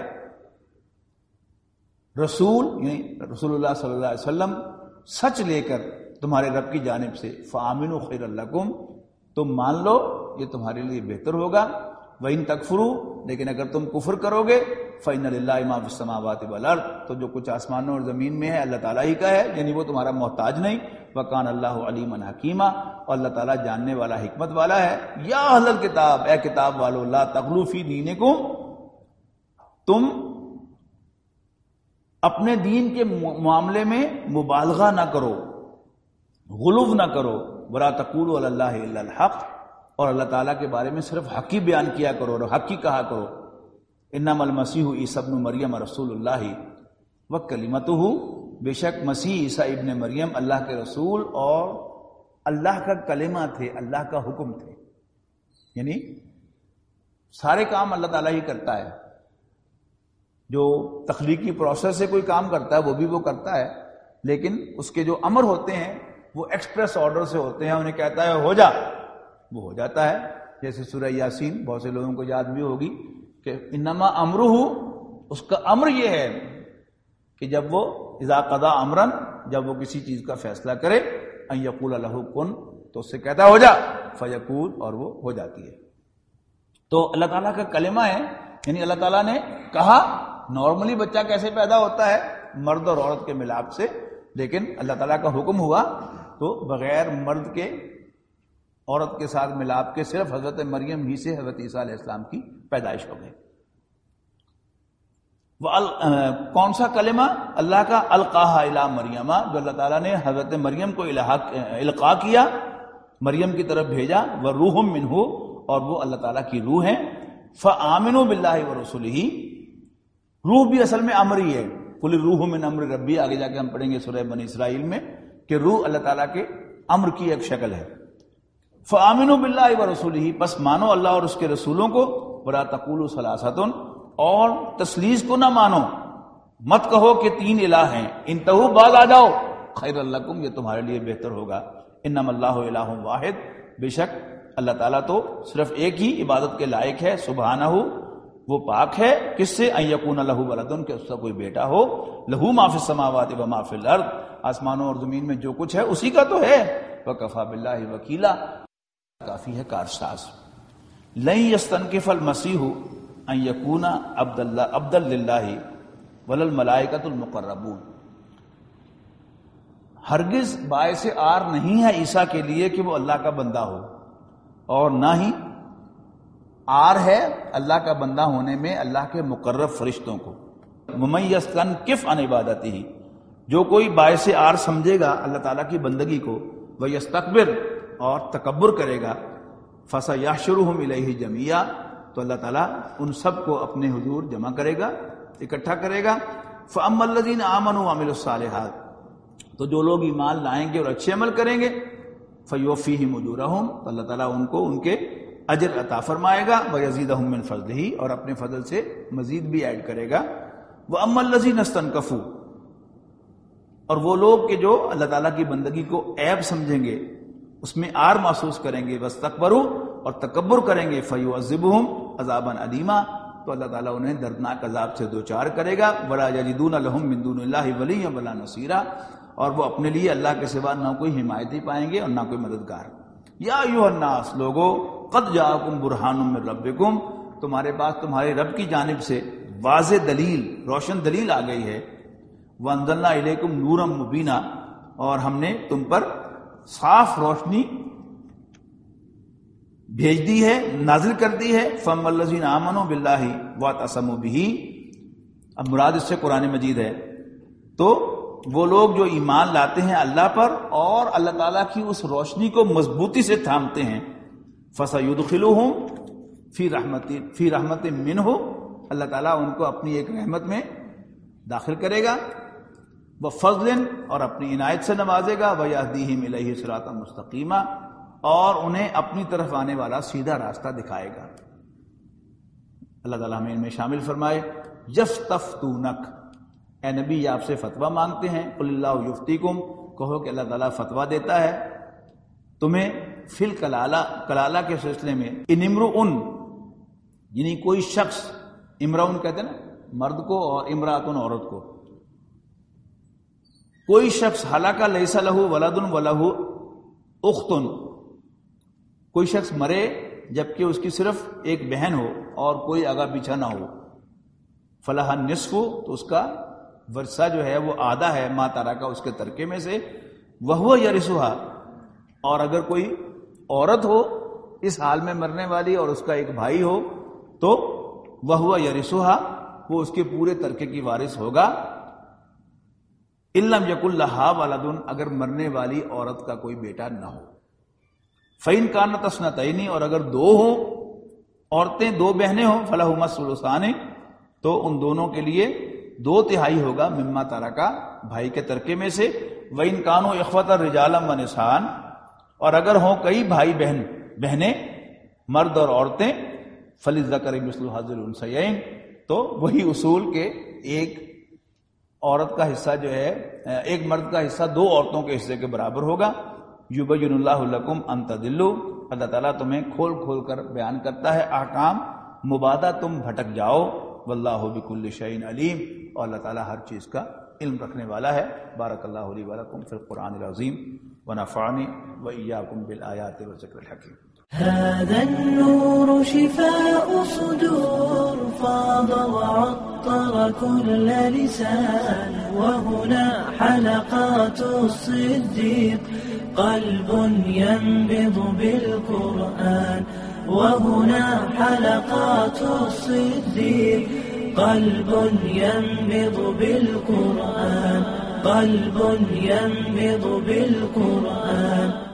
[SPEAKER 2] رسول، یعنی رسول اللہ صلی اللہ علیہ وسلم، سچ لے کر تمہارے رب کی جانب سے، فآمنوا خیر لکم، تم مان لو یہ تمہارے لیے بہتر ہوگا. وَإِن تَكْفُرُوا لیکن اگر تم کفر کرو گے فَإِنَّ لِلَّهِ مَا فِي السَّمَاوَاتِ وَالْأَرْضِ تو جو کچھ آسمانوں اور زمین میں ہے اللہ تعالیٰ ہی کا ہے، یعنی وہ تمہارا محتاج نہیں. وَكَانَ اللَّهُ عَلِيمًا حَكِيمًا اور اللہ تعالیٰ جاننے والا حکمت والا ہے. یا اہل الکتاب اے کتاب والو لا تغلوا فی دینکم تم اپنے دین کے معاملے میں مبالغہ نہ کرو، غلو نہ کرو. وَلَا تَقُولُوا عَلَى اللَّهِ إِلَّا الْحَقَّ اور اللہ تعالیٰ کے بارے میں صرف حق ہی بیان کیا کرو اور حق ہی کہا کرو. انما المسیح عیسی ابن مریم رسول اللہ وکلمتہ بے شک مسیح عیسی ابن مریم اللہ کے رسول اور اللہ کا کلمہ تھے، اللہ کا حکم تھے. یعنی سارے کام اللہ تعالیٰ ہی کرتا ہے. جو تخلیقی پروسیس سے کوئی کام کرتا ہے وہ بھی وہ کرتا ہے، لیکن اس کے جو امر ہوتے ہیں وہ ایکسپریس آرڈر سے ہوتے ہیں. انہیں کہتا ہے ہو جا، وہ ہو جاتا ہے. جیسے سورہ یاسین بہت سے لوگوں کو یاد بھی ہوگی کہ انما امرہ، اس کا امر یہ ہے کہ جب وہ اذا قضا امرا، جب وہ کسی چیز کا فیصلہ کرے، ان یقول لہ کن تو اس سے کہتا ہو جا، فیکون اور وہ ہو جاتی ہے. تو اللہ تعالیٰ کا کلمہ ہے، یعنی اللہ تعالیٰ نے کہا. نارملی بچہ کیسے پیدا ہوتا ہے؟ مرد اور عورت کے ملاپ سے، لیکن اللہ تعالیٰ کا حکم ہوا تو بغیر مرد کے عورت کے ساتھ ملاپ کے صرف حضرت مریم ہی سے حضرت عیسیٰ علیہ السلام کی پیدائش ہو گئی. وہ کون سا کلمہ؟ اللہ کا القاہا الی مریم، جو اللہ تعالیٰ نے حضرت مریم کو القاء کیا، مریم کی طرف بھیجا. وہ روح منہ اور وہ اللہ تعالیٰ کی روح ہے. فآمنوا باللہ ورسولہ، روح بھی اصل میں امر ہی ہے. قل الروح من امر ربی، آگے جا کے ہم پڑھیں گے سورہ بنی اسرائیل میں کہ روح اللہ تعالیٰ کے امر کی ایک شکل ہے. فآمنوا باللہ ورسولہ، بس مانو اللہ اور اس کے رسولوں کو. ولا تقولوا ثلاثۃ اور تثلیث کو نہ مانو، مت کہو کہ تین الہ ہیں. انتہو باز آ جاؤ، خیر لکم یہ تمہارے لیے بہتر ہوگا. انما اللہ الہ واحد، بے شک اللہ تعالیٰ تو صرف ایک ہی عبادت کے لائق ہے. سبحانہ وہ پاک ہے کس سے؟ ان یکون لہ ولد کہ اس کا کوئی بیٹا ہو. لہ ما فی السماوات و ما فی الارض آسمانوں اور زمین میں جو کچھ ہے اسی کا تو ہے. وکفی باللہ وکیلا کافی ہے کارساز. لن یستنکف المسیح ان یکون عبد اللہ عبد للہ ولا الملائکۃ المقربون، ہرگز باعث آر نہیں ہے عیسیٰ کے لیے کہ وہ اللہ کا بندہ ہو، اور نہ ہی آر ہے اللہ کا بندہ ہونے میں اللہ کے مقرب فرشتوں کو. ومن یستنکف عن عبادتہ، جو کوئی باعث آر سمجھے گا اللہ تعالیٰ کی بندگی کو، ویستکبر اور تکبر کرے گا، فسیحشرہم الیہ جمیعا تو اللہ تعالیٰ ان سب کو اپنے حضور جمع کرے گا، اکٹھا کرے گا. فاما الذین آمنوا وعملوا الصالحات تو جو لوگ ایمان لائیں گے اور اچھے عمل کریں گے، فیوفیہم اجورہم تو اللہ تعالیٰ ان کو ان کے اجر عطا فرمائے گا. ویزیدہم من فضلہ اور اپنے فضل سے مزید بھی ایڈ کرے گا. واما الذین استنکفوا اور وہ لوگ کہ جو اللہ تعالیٰ کی بندگی کو عیب سمجھیں گے، اس میں آر محسوس کریں گے، واستکبروا اور تکبر کریں گے، فیعذبہم عذابا علیما تو اللہ تعالیٰ انہیں دردناک عذاب سے دوچار کرے گا. ولا یجدون لہم من دون اللہ ولیا ولا نصیرا اور وہ اپنے لیے اللہ کے سوا نہ کوئی حمایتی پائیں گے اور نہ کوئی مددگار. یا ایھا الناس لوگو قد جاءکم برہان من ربکم تمہارے پاس تمہارے رب کی جانب سے واضح دلیل، روشن دلیل آ گئی ہے. وانزلنا الیکم نورا مبینا اور ہم نے تم پر صاف روشنی بھیج دی ہے، نازل کر دی ہے. فَأَمَّا الَّذِينَ آمَنُوا بِاللَّهِ وَاعْتَصَمُوا بِهِ اب مراد اس سے قرآن مجید ہے. تو وہ لوگ جو ایمان لاتے ہیں اللہ پر اور اللہ تعالیٰ کی اس روشنی کو مضبوطی سے تھامتے ہیں، فَسَيُدْخِلُهُمْ فِي رَحْمَةٍ فِي رَحْمَةٍ مِّنْهُ اللہ تعالیٰ ان کو اپنی ایک رحمت میں داخل کرے گا. وَفَضْلٍ اور اپنی عنایت سے نوازے گا. وَيَهْدِيهِمْ إِلَيْهِ صِرَاطًا مُسْتَقِيمًا اور انہیں اپنی طرف آنے والا سیدھا راستہ دکھائے گا. اللہ تعالیٰ ہمیں ان میں شامل فرمائے. یستفتونک اے نبی یہ آپ سے فتویٰ مانگتے ہیں. قل اللہ یفتیکم کہو کہ اللہ تعالیٰ فتویٰ دیتا ہے تمہیں فی الکلالہ کلالہ کے سلسلے میں. ان امرؤن یعنی کوئی شخص، امرؤن کہتے ہیں نا مرد کو اور امراتن عورت کو، کوئی شخص ہلاکا لیس لہ ولد ولہ اختن کوئی شخص مرے جبکہ اس کی صرف ایک بہن ہو اور کوئی آگا پیچھا نہ ہو. فلاح النصف، تو اس کا ورثہ جو ہے وہ آدھا ہے ما ترک اس کے ترکے میں سے. وہو یرثھا، اور اگر کوئی عورت ہو اس حال میں مرنے والی اور اس کا ایک بھائی ہو تو وہو یرثھا، وہ اس کے پورے ترکے کی وارث ہوگا. ان لم یکن لہا ولد، اگر مرنے والی عورت کا کوئی بیٹا نہ ہو. فإن کانت اثنتین، اور اگر دو ہوں عورتیں، دو بہنیں ہوں، فلہما الثلثان، تو ان دونوں کے لیے دو تہائی ہوگا مما ترکا، بھائی کے ترکے میں سے. وإن کانوا اخوۃ رجالا ونساء، اور اگر ہوں کئی بھائی بہن بہنیں مرد اور عورتیں، فللذکر مثل حظ الانثیین، تو وہی اصول کے ایک عورت کا حصہ جو ہے، ایک مرد کا حصہ دو عورتوں کے حصے کے برابر ہوگا. یبین اللہ لکم ان تضلوا، اللہ تعالیٰ تمہیں کھول کھول کر بیان کرتا ہے احکام، مبادا تم بھٹک جاؤ. واللہ بکل شیء علیم، اور اللہ تعالیٰ ہر چیز کا علم رکھنے والا ہے. بارک اللہ لی ولکم فی القرآن العظیم ونفعنی وإیاکم بالآیات والذکر الحکیم.
[SPEAKER 1] هذا النور شفاء صدور فاض وعطر كل لسان وهنا حلقات الصديق قلب ينبض بالقرآن وهنا حلقات الصديق قلب ينبض بالقرآن قلب ينبض بالقرآن